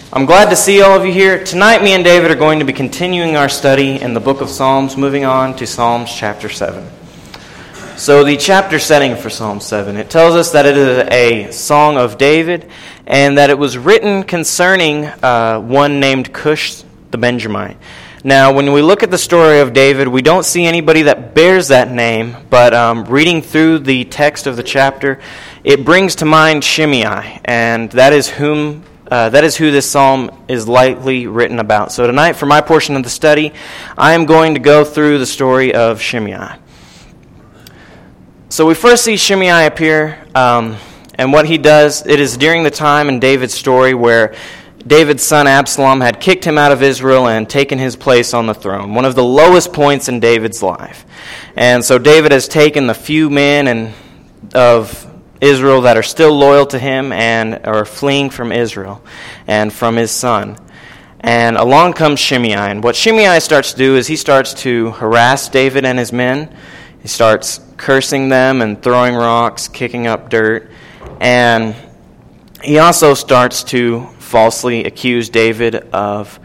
I'm glad to see all of you here. Tonight, me and David are going to be continuing our study in the book of Psalms, moving on to Psalms chapter 7. So the chapter setting for Psalm 7, it tells us that it is a song of David and that it was written concerning one named Cush the Benjamite. Now, when we look at the story of David, we don't see anybody that bears that name, but reading through the text of the chapter, it brings to mind Shimei, and that is who this psalm is likely written about. So tonight, for my portion of the study, I am going to go through the story of Shimei. So we first see Shimei appear, and what he does, it is during the time in David's story where David's son Absalom had kicked him out of Israel and taken his place on the throne, one of the lowest points in David's life. And so David has taken the few men of Israel that are still loyal to him and are fleeing from Israel and from his son. And along comes Shimei. And what Shimei starts to do is he starts to harass David and his men. He starts cursing them and throwing rocks, kicking up dirt. And he also starts to falsely accuse David of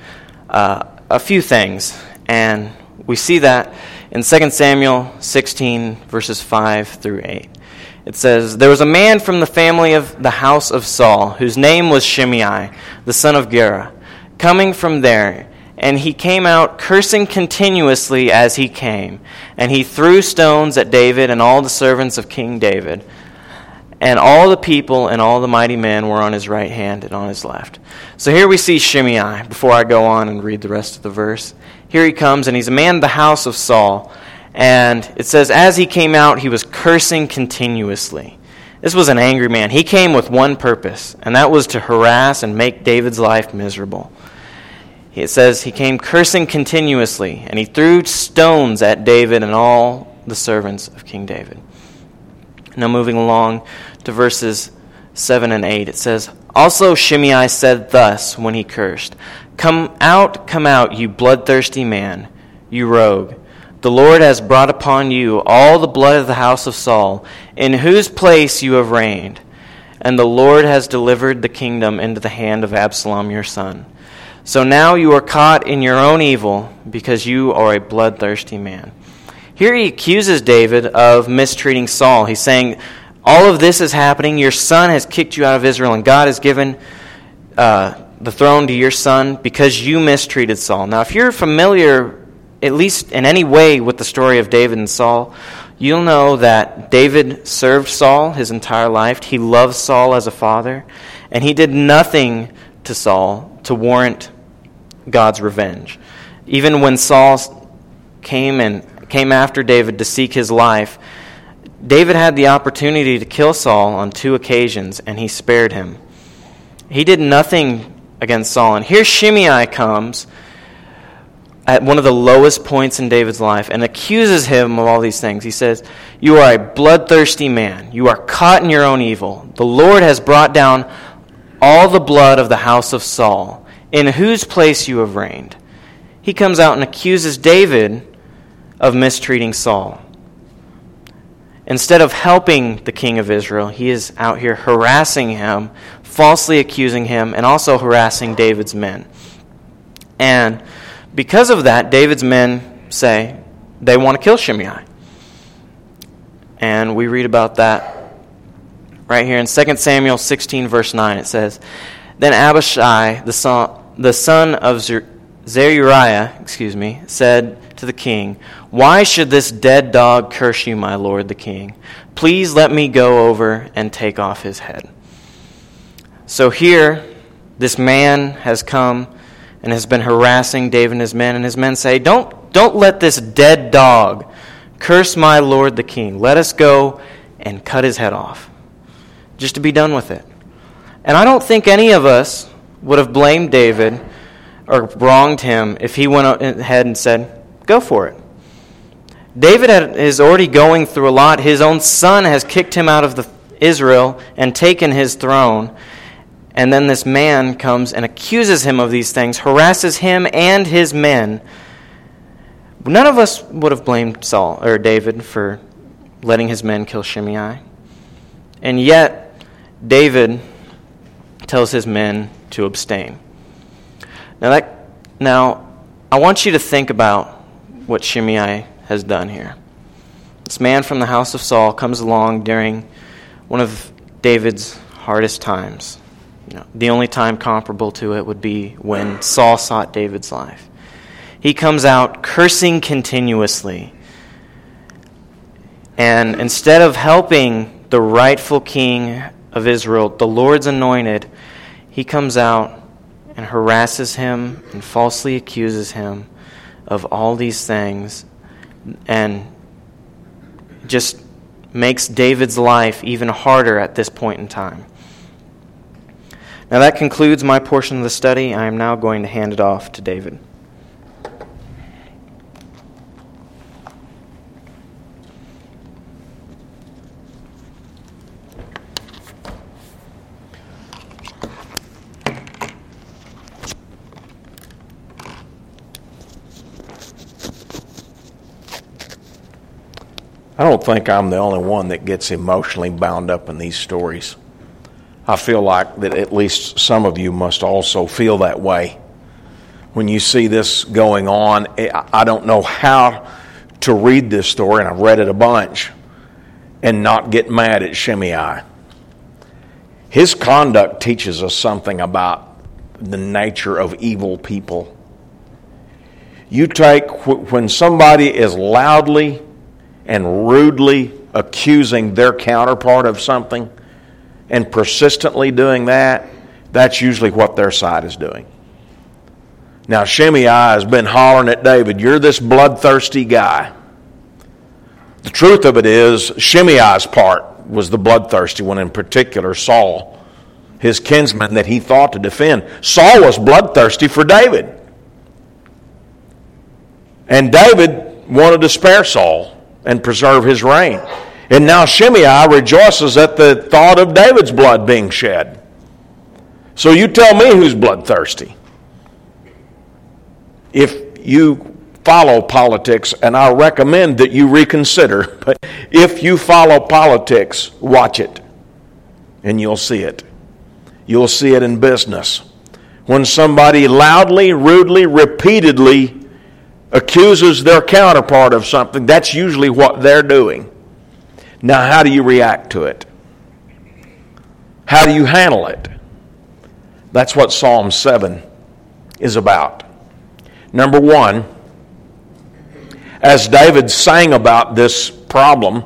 a few things. And we see that in 2 Samuel 16, verses 5 through 8. It says, "There was a man from the family of the house of Saul, whose name was Shimei, the son of Gera, coming from there. And he came out cursing continuously as he came. And he threw stones at David and all the servants of King David. And all the people and all the mighty men were on his right hand and on his left." So here we see Shimei, before I go on and read the rest of the verse. Here he comes, and he's a man of the house of Saul. And it says, as he came out, he was cursing continuously. This was an angry man. He came with one purpose, and that was to harass and make David's life miserable. It says he came cursing continuously, and he threw stones at David and all the servants of King David. Now moving along to verses 7 and 8, it says, "Also Shimei said thus when he cursed, come out, you bloodthirsty man, you rogue. The Lord has brought upon you all the blood of the house of Saul, in whose place you have reigned. And the Lord has delivered the kingdom into the hand of Absalom your son. So now you are caught in your own evil, because you are a bloodthirsty man." Here he accuses David of mistreating Saul. He's saying, all of this is happening. Your son has kicked you out of Israel, and God has given the throne to your son because you mistreated Saul. Now, if you're familiar, at least in any way, with the story of David and Saul, you'll know that David served Saul his entire life. He loved Saul as a father, and he did nothing to Saul to warrant God's revenge. Even when Saul came after David to seek his life, David had the opportunity to kill Saul on 2 occasions, and he spared him. He did nothing against Saul. And here Shimei comes at one of the lowest points in David's life and accuses him of all these things. He says, "You are a bloodthirsty man. You are caught in your own evil. The Lord has brought down all the blood of the house of Saul, in whose place you have reigned." He comes out and accuses David of mistreating Saul. Instead of helping the king of Israel, he is out here harassing him, falsely accusing him, and also harassing David's men. And because of that, David's men say they want to kill Shimei. And we read about that right here in 2 Samuel 16, verse 9. It says, "Then Abishai, the son of Zeruiah, said to the king, 'Why should this dead dog curse you, my lord the king? Please let me go over and take off his head.'" So here, this man has come and has been harassing David and his men say, Don't let this dead dog curse my lord the king. Let us go and cut his head off, just to be done with it." And I don't think any of us would have blamed David or wronged him if he went ahead and said, "Go for it." David is already going through a lot. His own son has kicked him out of Israel and taken his throne. And then this man comes and accuses him of these things, harasses him and his men. None of us would have blamed Saul or David for letting his men kill Shimei. And yet, David tells his men to abstain. Now, I want you to think about what Shimei has done here. This man from the house of Saul comes along during one of David's hardest times. The only time comparable to it would be when Saul sought David's life. He comes out cursing continuously. And instead of helping the rightful king of Israel, the Lord's anointed, he comes out and harasses him and falsely accuses him of all these things and just makes David's life even harder at this point in time. Now that concludes my portion of the study. I am now going to hand it off to David. I don't think I'm the only one that gets emotionally bound up in these stories. I feel like that at least some of you must also feel that way. When you see this going on, I don't know how to read this story, and I've read it a bunch, and not get mad at Shimei. His conduct teaches us something about the nature of evil people. You take, when somebody is loudly and rudely accusing their counterpart of something and persistently doing that, that's usually what their side is doing. Now, Shimei has been hollering at David, "You're this bloodthirsty guy." The truth of it is, Shimei's part was the bloodthirsty one, in particular Saul, his kinsman that he thought to defend. Saul was bloodthirsty for David. And David wanted to spare Saul and preserve his reign. And now Shimei rejoices at the thought of David's blood being shed. So you tell me who's bloodthirsty. If you follow politics, and I recommend that you reconsider, but if you follow politics, watch it, and you'll see it. You'll see it in business. When somebody loudly, rudely, repeatedly accuses their counterpart of something, that's usually what they're doing. Now, how do you react to it? How do you handle it? That's what Psalm 7 is about. Number one, as David sang about this problem,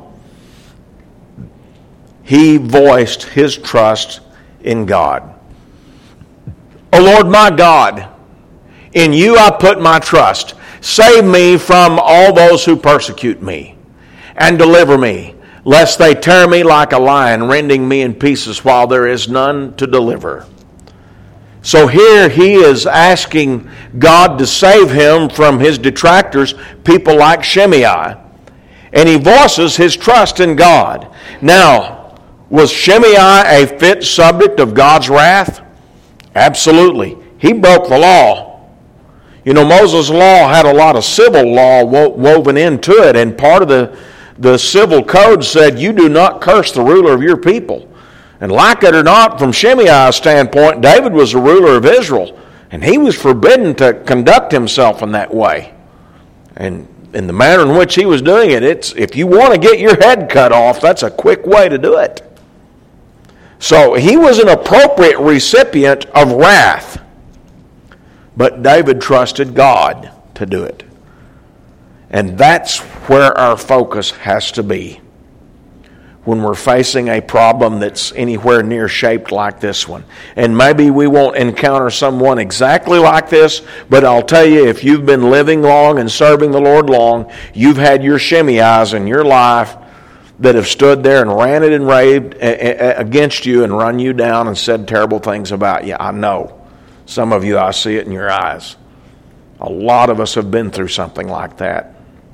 he voiced his trust in God. "O Lord my God, in you I put my trust. Save me from all those who persecute me, and deliver me, lest they tear me like a lion, rending me in pieces while there is none to deliver." So here he is asking God to save him from his detractors, people like Shimei. And he voices his trust in God. Now, was Shimei a fit subject of God's wrath? Absolutely. He broke the law. You know, Moses' law had a lot of civil law woven into it, and part of the civil code said, you do not curse the ruler of your people. And like it or not, from Shimei's standpoint, David was the ruler of Israel, and he was forbidden to conduct himself in that way. And in the manner in which he was doing it, if you want to get your head cut off, that's a quick way to do it. So he was an appropriate recipient of wrath. But David trusted God to do it. And that's where our focus has to be when we're facing a problem that's anywhere near shaped like this one. And maybe we won't encounter someone exactly like this, but I'll tell you, if you've been living long and serving the Lord long, you've had your Shimei's in your life that have stood there and ranted and raved against you and run you down and said terrible things about you. I know. Some of you, I see it in your eyes. A lot of us have been through something like that.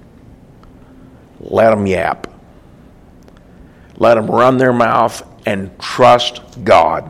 Let them yap. Let them run their mouth and trust God.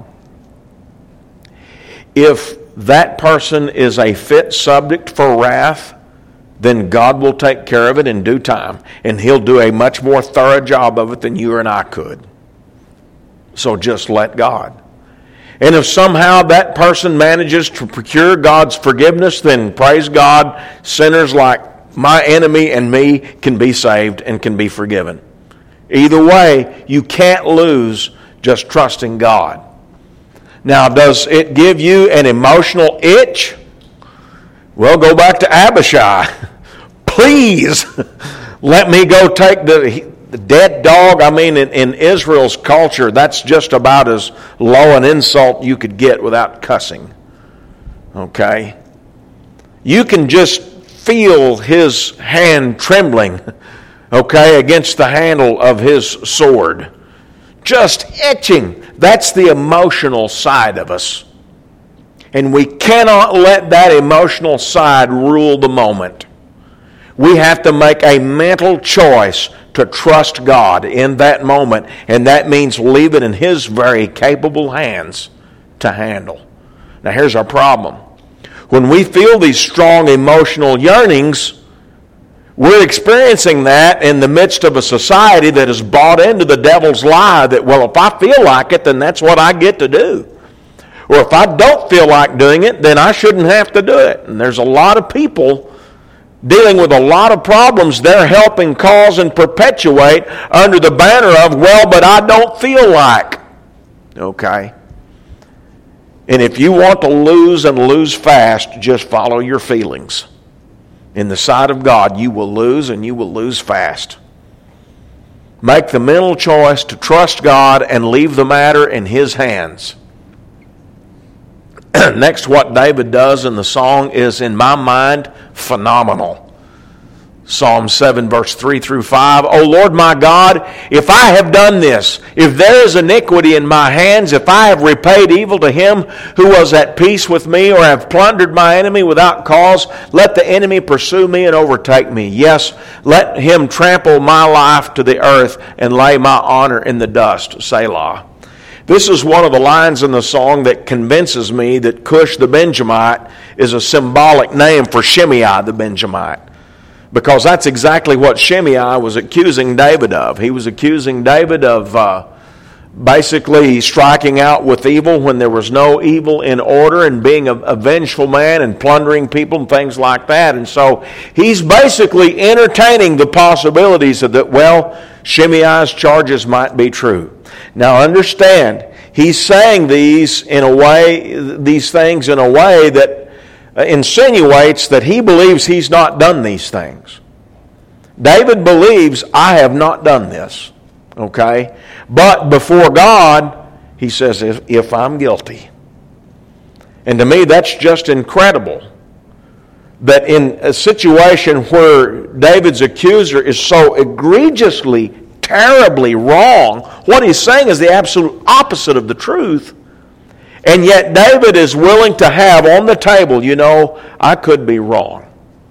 If that person is a fit subject for wrath, then God will take care of it in due time, and He'll do a much more thorough job of it than you and I could. So just let God. And if somehow that person manages to procure God's forgiveness, then praise God, sinners like my enemy and me can be saved and can be forgiven. Either way, you can't lose just trusting God. Now, does it give you an emotional itch? Well, go back to Abishai. Please let me go take the dead dog. I mean, in Israel's culture, that's just about as low an insult you could get without cussing. Okay? You can just feel his hand trembling, okay, against the handle of his sword. Just itching. That's the emotional side of us. And we cannot let that emotional side rule the moment. We have to make a mental choice to trust God in that moment, and that means leave it in His very capable hands to handle. Now here's our problem. When we feel these strong emotional yearnings, we're experiencing that in the midst of a society that has bought into the devil's lie that, well, if I feel like it, then that's what I get to do. Or if I don't feel like doing it, then I shouldn't have to do it. And there's a lot of people dealing with a lot of problems they're helping cause and perpetuate under the banner of, well, but I don't feel like. Okay? And if you want to lose and lose fast, just follow your feelings. In the sight of God, you will lose and you will lose fast. Make the mental choice to trust God and leave the matter in His hands. Next, what David does in the song is, in my mind, phenomenal. Psalm 7, verse 3 through 5. O Lord my God, if I have done this, if there is iniquity in my hands, if I have repaid evil to him who was at peace with me, or have plundered my enemy without cause, let the enemy pursue me and overtake me. Yes, let him trample my life to the earth and lay my honor in the dust. Selah. This is one of the lines in the song that convinces me that Cush the Benjamite is a symbolic name for Shimei the Benjamite. Because that's exactly what Shimei was accusing David of. He was accusing David of basically striking out with evil when there was no evil in order, and being a vengeful man and plundering people and things like that. And so he's basically entertaining the possibilities of that, well, Shimei's charges might be true. Now understand, he's saying these things in a way that insinuates that he believes he's not done these things. David believes, I have not done this. Okay? But before God, he says, if I'm guilty. And to me, that's just incredible. That in a situation where David's accuser is so egregiously, terribly wrong, what he's saying is the absolute opposite of the truth. And yet David is willing to have on the table, I could be wrong.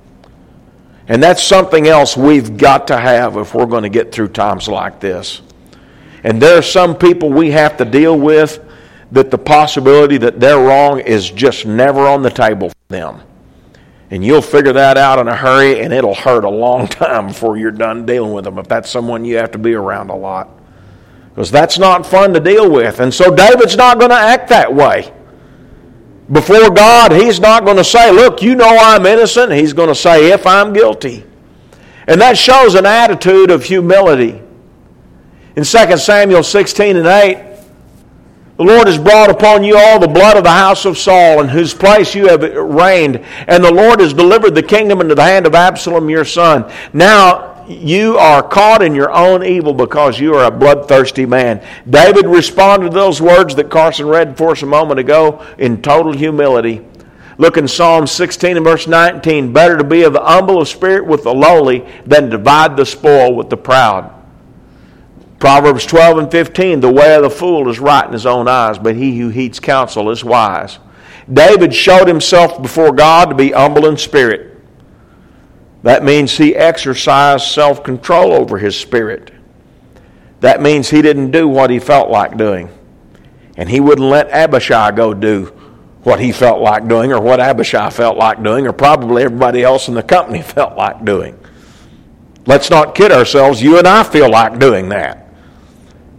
And that's something else we've got to have if we're going to get through times like this. And there are some people we have to deal with that the possibility that they're wrong is just never on the table for them. And you'll figure that out in a hurry, and it'll hurt a long time before you're done dealing with them if that's someone you have to be around a lot. Because that's not fun to deal with. And so David's not going to act that way. Before God, he's not going to say, look, I'm innocent. He's going to say, if I'm guilty. And that shows an attitude of humility. In 2 Samuel 16 and 8, the Lord has brought upon you all the blood of the house of Saul, in whose place you have reigned. And the Lord has delivered the kingdom into the hand of Absalom your son. Now you are caught in your own evil because you are a bloodthirsty man. David responded to those words that Carson read for us a moment ago in total humility. Look in Psalm 16 and verse 19. Better to be of the humble of spirit with the lowly than to divide the spoil with the proud. Proverbs 12 and 15. The way of the fool is right in his own eyes, but he who heeds counsel is wise. David showed himself before God to be humble in spirit. That means he exercised self-control over his spirit. That means he didn't do what he felt like doing. And he wouldn't let Abishai go do what he felt like doing, or what Abishai felt like doing, or probably everybody else in the company felt like doing. Let's not kid ourselves. You and I feel like doing that.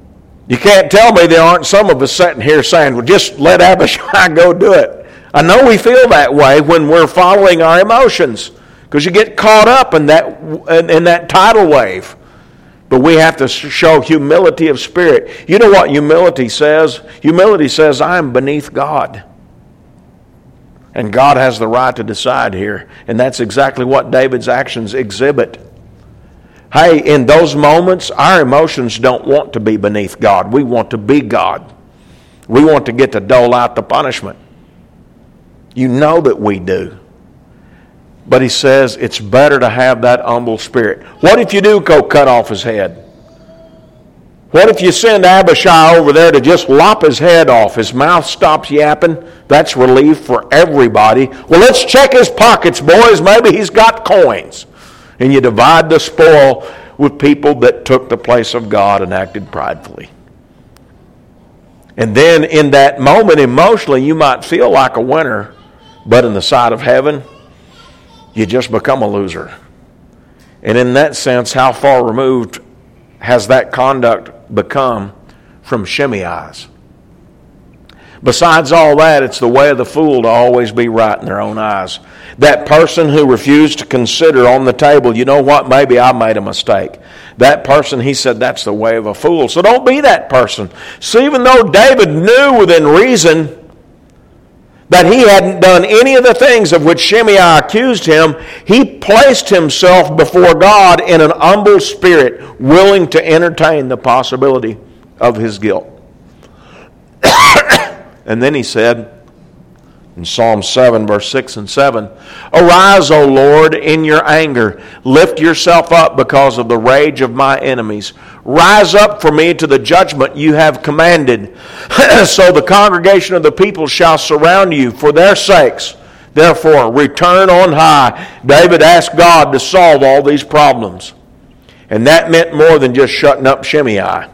You can't tell me there aren't some of us sitting here saying, well, just let Abishai go do it. I know we feel that way when we're following our emotions, because you get caught up in that tidal wave. But we have to show humility of spirit. You know what humility says? Humility says, I am beneath God. And God has the right to decide here. And that's exactly what David's actions exhibit. Hey, in those moments, our emotions don't want to be beneath God. We want to be God. We want to get to dole out the punishment. You know that we do. But he says it's better to have that humble spirit. What if you do go cut off his head? What if you send Abishai over there to just lop his head off? His mouth stops yapping. That's relief for everybody. Well, let's check his pockets, boys. Maybe he's got coins. And you divide the spoil with people that took the place of God and acted pridefully. And then in that moment, emotionally, you might feel like a winner, but in the sight of heaven, you just become a loser. And in that sense, how far removed has that conduct become from Shimei's? Besides all that, it's the way of the fool to always be right in their own eyes. That person who refused to consider on the table, you know what, maybe I made a mistake. That person, he said, that's the way of a fool. So don't be that person. So even though David knew within reason that he hadn't done any of the things of which Shimei accused him, he placed himself before God in an humble spirit, willing to entertain the possibility of his guilt. And then he said, in Psalm 7, verse 6 and 7, Arise, O Lord, in your anger. Lift yourself up because of the rage of my enemies. Rise up for me to the judgment you have commanded. So the congregation of the people shall surround you for their sakes. Therefore, return on high. David asked God to solve all these problems. And that meant more than just shutting up Shimei.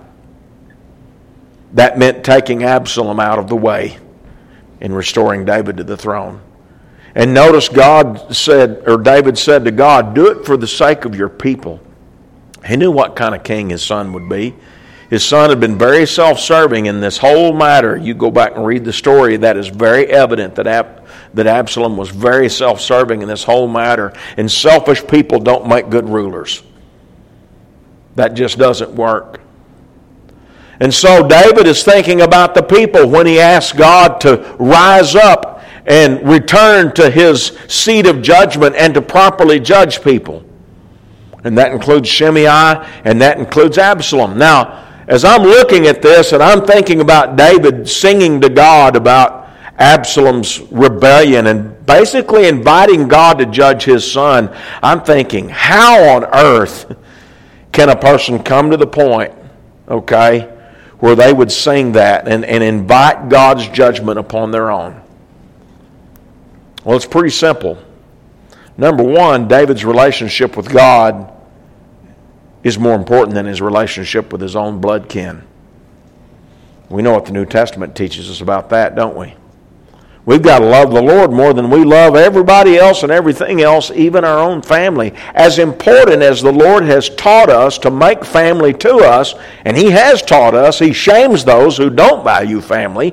That meant taking Absalom out of the way and restoring David to the throne. And notice David said to God, do it for the sake of your people. He knew what kind of king his son would be. His son had been very self-serving in this whole matter. You go back and read the story, that is very evident that Absalom was very self-serving in this whole matter. And selfish people don't make good rulers. That just doesn't work. And so David is thinking about the people when he asks God to rise up and return to his seat of judgment and to properly judge people. And that includes Shimei and that includes Absalom. Now, as I'm looking at this and I'm thinking about David singing to God about Absalom's rebellion and basically inviting God to judge his son, I'm thinking, how on earth can a person come to the point, where they would sing that and invite God's judgment upon their own? Well, it's pretty simple. Number one, David's relationship with God is more important than his relationship with his own blood kin. We know what the New Testament teaches us about that, don't we? We've got to love the Lord more than we love everybody else and everything else, even our own family. As important as the Lord has taught us to make family to us, and He has taught us, He shames those who don't value family.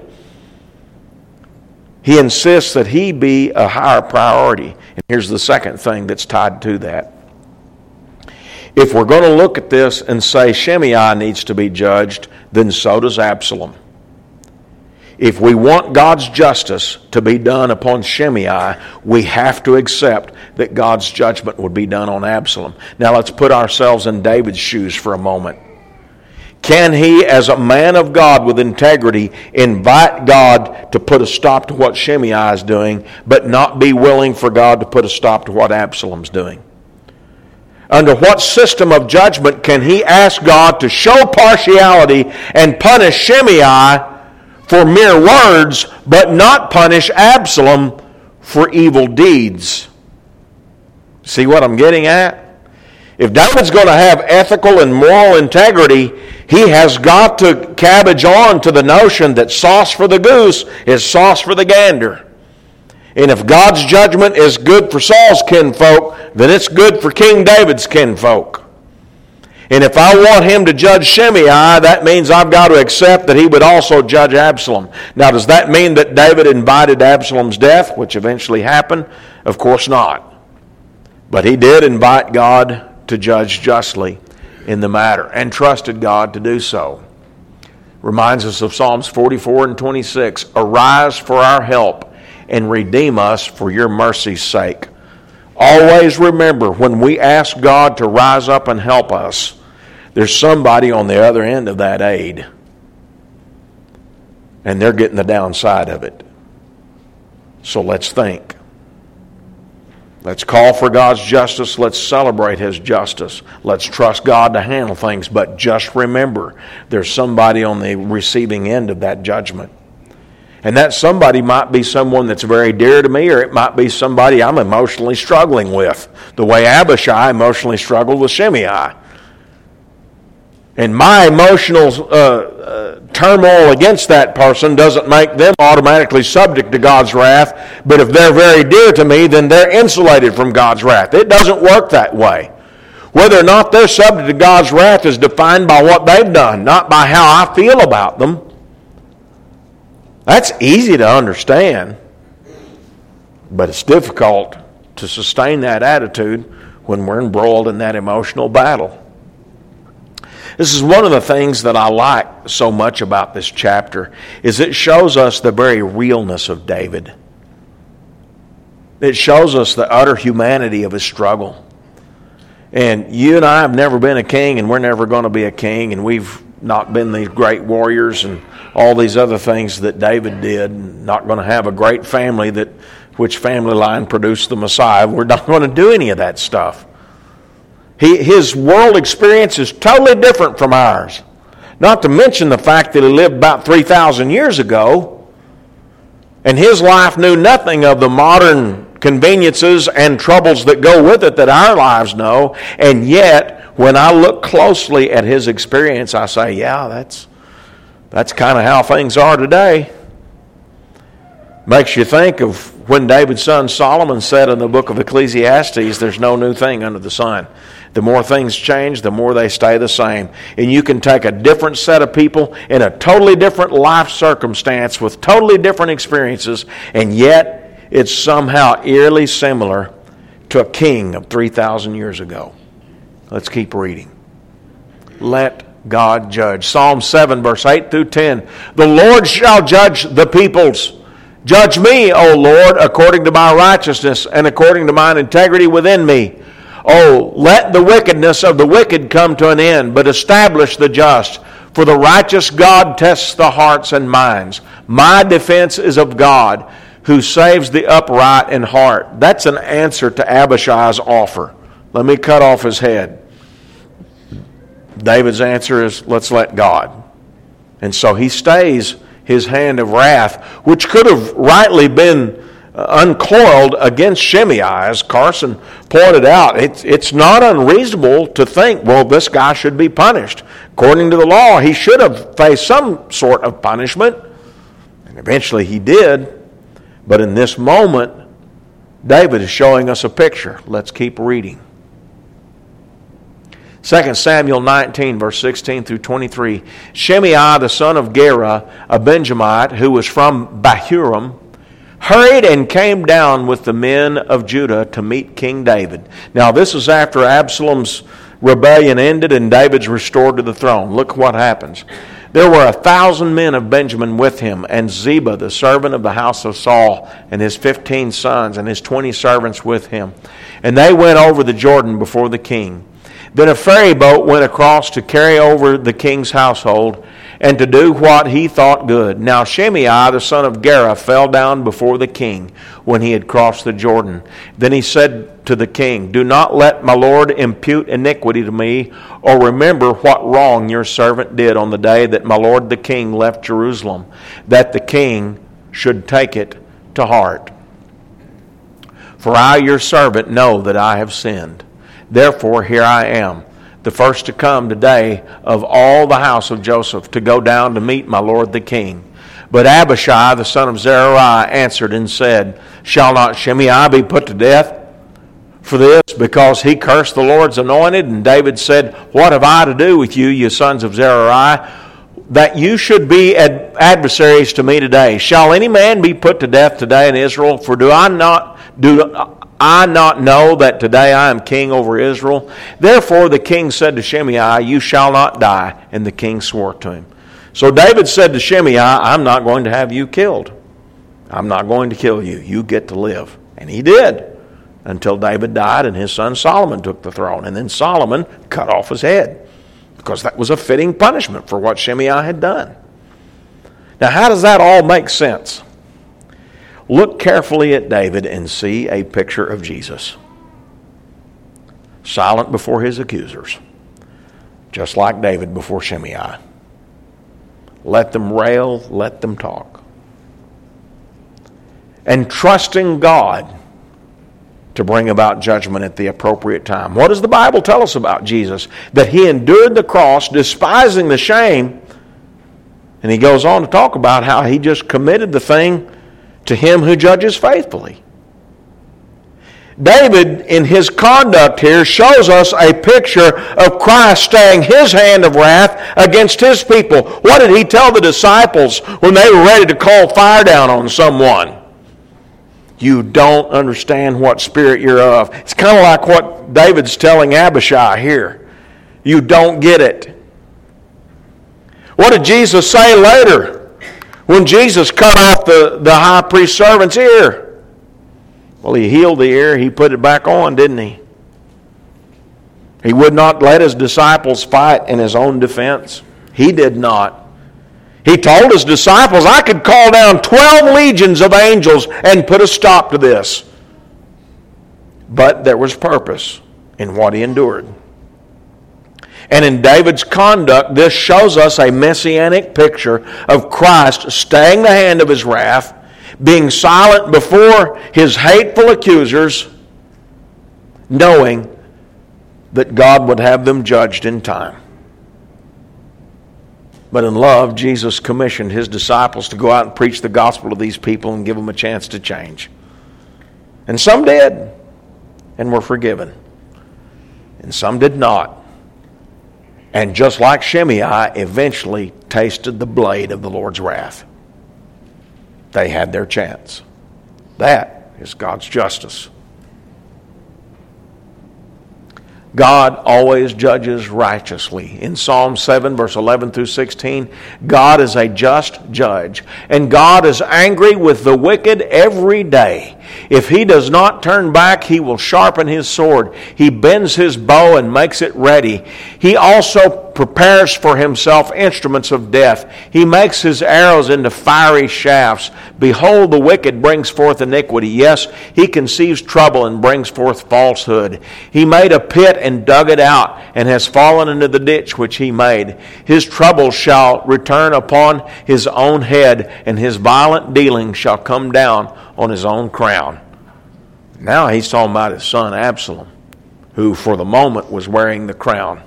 He insists that He be a higher priority. And here's the second thing that's tied to that. If we're going to look at this and say Shimei needs to be judged, then so does Absalom. If we want God's justice to be done upon Shimei, we have to accept that God's judgment would be done on Absalom. Now let's put ourselves in David's shoes for a moment. Can he, as a man of God with integrity, invite God to put a stop to what Shimei is doing, but not be willing for God to put a stop to what Absalom's doing? Under what system of judgment can he ask God to show partiality and punish Shimei for mere words, but not punish Absalom for evil deeds? See what I'm getting at? If David's going to have ethical and moral integrity, he has got to cabbage on to the notion that sauce for the goose is sauce for the gander. And if God's judgment is good for Saul's kinfolk, then it's good for King David's kinfolk. And if I want him to judge Shimei, that means I've got to accept that he would also judge Absalom. Now, does that mean that David invited Absalom's death, which eventually happened? Of course not. But he did invite God to judge justly in the matter and trusted God to do so. Reminds us of Psalms 44 and 26. Arise for our help and redeem us for your mercy's sake. Always remember, when we ask God to rise up and help us, there's somebody on the other end of that aid. And they're getting the downside of it. So let's think. Let's call for God's justice. Let's celebrate His justice. Let's trust God to handle things. But just remember, there's somebody on the receiving end of that judgment. And that somebody might be someone that's very dear to me, or it might be somebody I'm emotionally struggling with, the way Abishai emotionally struggled with Shimei. And my emotional turmoil against that person doesn't make them automatically subject to God's wrath, but if they're very dear to me, then they're insulated from God's wrath. It doesn't work that way. Whether or not they're subject to God's wrath is defined by what they've done, not by how I feel about them. That's easy to understand, but it's difficult to sustain that attitude when we're embroiled in that emotional battle. This is one of the things that I like so much about this chapter, is it shows us the very realness of David. It shows us the utter humanity of his struggle. And you and I have never been a king, and we're never going to be a king, and we've not been these great warriors and all these other things that David did, not going to have a great family which family line produced the Messiah. We're not going to do any of that stuff. His world experience is totally different from ours. Not to mention the fact that he lived about 3,000 years ago, and his life knew nothing of the modern conveniences and troubles that go with it that our lives know. And yet, when I look closely at his experience, I say, yeah, that's kind of how things are today. Makes you think of when David's son Solomon said in the book of Ecclesiastes, there's no new thing under the sun. The more things change, the more they stay the same. And you can take a different set of people in a totally different life circumstance with totally different experiences, and yet it's somehow eerily similar to a king of 3,000 years ago. Let's keep reading. Let God judge. Psalm 7, verse 8 through 10. The Lord shall judge the peoples. Judge me, O Lord, according to my righteousness and according to mine integrity within me. Oh, let the wickedness of the wicked come to an end, but establish the just. For the righteous God tests the hearts and minds. My defense is of God, who saves the upright in heart. That's an answer to Abishai's offer. Let me cut off his head. David's answer is, let's let God. And so he stays his hand of wrath, which could have rightly been uncoiled against Shimei. As Carson pointed out, it's not unreasonable to think, well, this guy should be punished. According to the law, he should have faced some sort of punishment. And eventually he did. But in this moment, David is showing us a picture. Let's keep reading. 2 Samuel 19, verse 16 through 23. Shimei, the son of Gera, a Benjamite, who was from Bahurim, hurried and came down with the men of Judah to meet King David. Now, this is after Absalom's rebellion ended and David's restored to the throne. Look what happens. There were 1,000 men of Benjamin with him, and Ziba, the servant of the house of Saul, and his 15 sons, and his 20 servants with him. And they went over the Jordan before the king. Then a ferry boat went across to carry over the king's household and to do what he thought good. Now Shimei, the son of Gera, fell down before the king when he had crossed the Jordan. Then he said to the king, do not let my lord impute iniquity to me, or remember what wrong your servant did on the day that my lord the king left Jerusalem, that the king should take it to heart. For I, your servant, know that I have sinned. Therefore, here I am, the first to come today of all the house of Joseph, to go down to meet my lord the king. But Abishai, the son of Zeruiah, answered and said, shall not Shimei be put to death? for this because he cursed the Lord's anointed. And David said, what have I to do with you, you sons of Zeruiah, that you should be adversaries to me today? Shall any man be put to death today in Israel? For do I not know that today I am king over Israel? Therefore the king said to Shimei, you shall not die. And the king swore to him. So David said to Shimei, I'm not going to have you killed. I'm not going to kill you. You get to live. And he did, until David died and his son Solomon took the throne. And then Solomon cut off his head, because that was a fitting punishment for what Shimei had done. Now, how does that all make sense? Look carefully at David and see a picture of Jesus. Silent before his accusers, just like David before Shimei. Let them rail, let them talk. And trusting God to bring about judgment at the appropriate time. What does the Bible tell us about Jesus? That he endured the cross, despising the shame. And he goes on to talk about how he just committed the thing to him who judges faithfully. David, in his conduct here, shows us a picture of Christ staying his hand of wrath against his people. What did he tell the disciples when they were ready to call fire down on someone? You don't understand what spirit you're of. It's kind of like what David's telling Abishai here. You don't get it. What did Jesus say later when Jesus cut off the high priest's servant's ear? Well, he healed the ear. He put it back on, didn't he? He would not let his disciples fight in his own defense. He did not. He told his disciples, I could call down 12 legions of angels and put a stop to this. But there was purpose in what he endured. And in David's conduct, this shows us a messianic picture of Christ staying the hand of his wrath, being silent before his hateful accusers, knowing that God would have them judged in time. But in love, Jesus commissioned his disciples to go out and preach the gospel to these people and give them a chance to change. And some did, and were forgiven. And some did not. And just like Shimei, eventually tasted the blade of the Lord's wrath. They had their chance. That is God's justice. God always judges righteously. In Psalm 7, verse 11 through 16, God is a just judge, and God is angry with the wicked every day. If he does not turn back, he will sharpen his sword. He bends his bow and makes it ready. He also prepares for himself instruments of death. He makes his arrows into fiery shafts. Behold, the wicked brings forth iniquity. Yes, he conceives trouble and brings forth falsehood. He made a pit and dug it out, and has fallen into the ditch which he made. His trouble shall return upon his own head, and his violent dealings shall come down on his own crown. Now he's talking about his son Absalom, who for the moment was wearing the crown.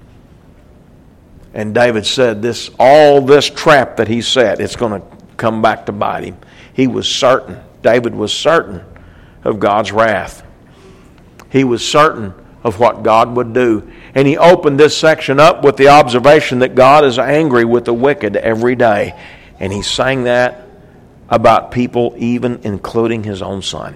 And David said, all this trap that he set, it's going to come back to bite him. He was certain. David was certain of God's wrath. He was certain of what God would do. And he opened this section up with the observation that God is angry with the wicked every day. And he sang that about people, even including his own son.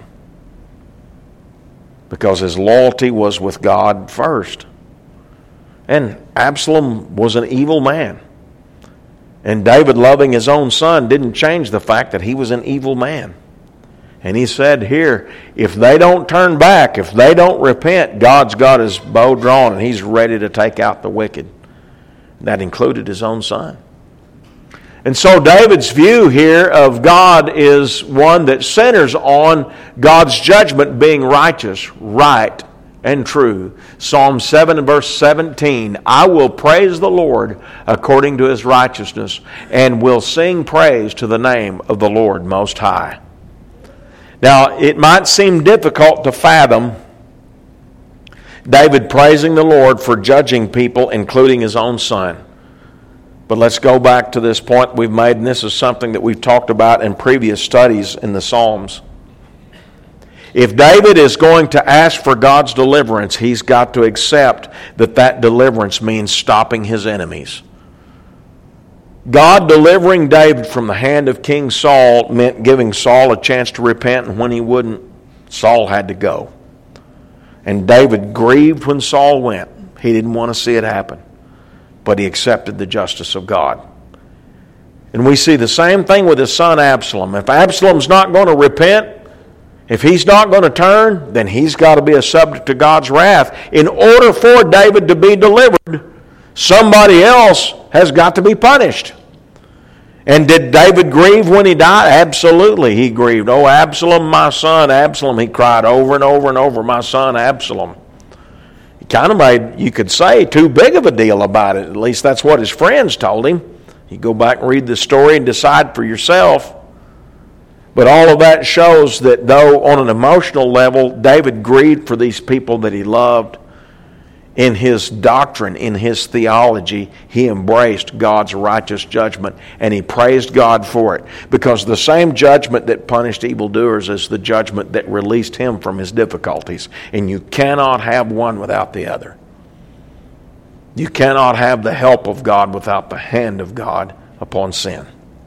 Because his loyalty was with God first. And Absalom was an evil man. And David loving his own son didn't change the fact that he was an evil man. And he said here, if they don't turn back, if they don't repent, God's got his bow drawn and he's ready to take out the wicked. That included his own son. And so David's view here of God is one that centers on God's judgment being righteous, right, and true. Psalm 7 and verse 17, I will praise the Lord according to his righteousness, and will sing praise to the name of the Lord Most High. Now, it might seem difficult to fathom David praising the Lord for judging people, including his own son. But let's go back to this point we've made, and this is something that we've talked about in previous studies in the Psalms. If David is going to ask for God's deliverance, he's got to accept that that deliverance means stopping his enemies. God delivering David from the hand of King Saul meant giving Saul a chance to repent, and when he wouldn't, Saul had to go. And David grieved when Saul went. He didn't want to see it happen, but he accepted the justice of God. And we see the same thing with his son Absalom. If Absalom's not going to repent, if he's not going to turn, then he's got to be a subject to God's wrath. In order for David to be delivered, somebody else has got to be punished. And did David grieve when he died? Absolutely, he grieved. Oh, Absalom, my son, Absalom. He cried over and over and over, my son, Absalom. He kind of made, you could say, too big of a deal about it. At least that's what his friends told him. You go back and read the story and decide for yourself. But all of that shows that though on an emotional level, David grieved for these people that he loved, in his doctrine, in his theology, he embraced God's righteous judgment, and he praised God for it. Because the same judgment that punished evildoers is the judgment that released him from his difficulties. And you cannot have one without the other. You cannot have the help of God without the hand of God upon sin.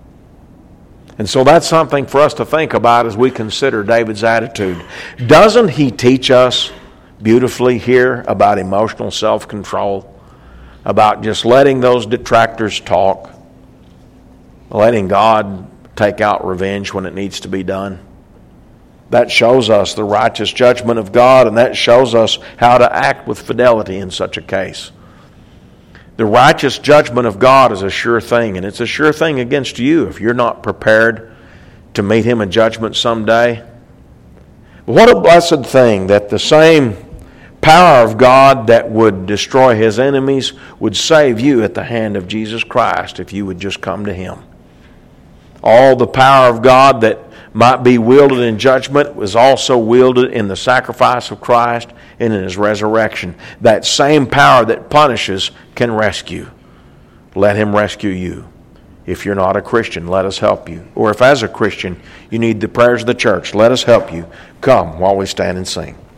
And so that's something for us to think about as we consider David's attitude. Doesn't he teach us beautifully here about emotional self-control, about just letting those detractors talk, letting God take out revenge when it needs to be done? That shows us the righteous judgment of God, and that shows us how to act with fidelity in such a case. The righteous judgment of God is a sure thing, and it's a sure thing against you if you're not prepared to meet Him in judgment someday. But what a blessed thing that the same power of God that would destroy His enemies would save you at the hand of Jesus Christ if you would just come to Him. All the power of God that might be wielded in judgment was also wielded in the sacrifice of Christ and in His resurrection. That same power that punishes can rescue. Let Him rescue you. If you're not a Christian, let us help you. Or if as a Christian you need the prayers of the church, let us help you. Come while we stand and sing.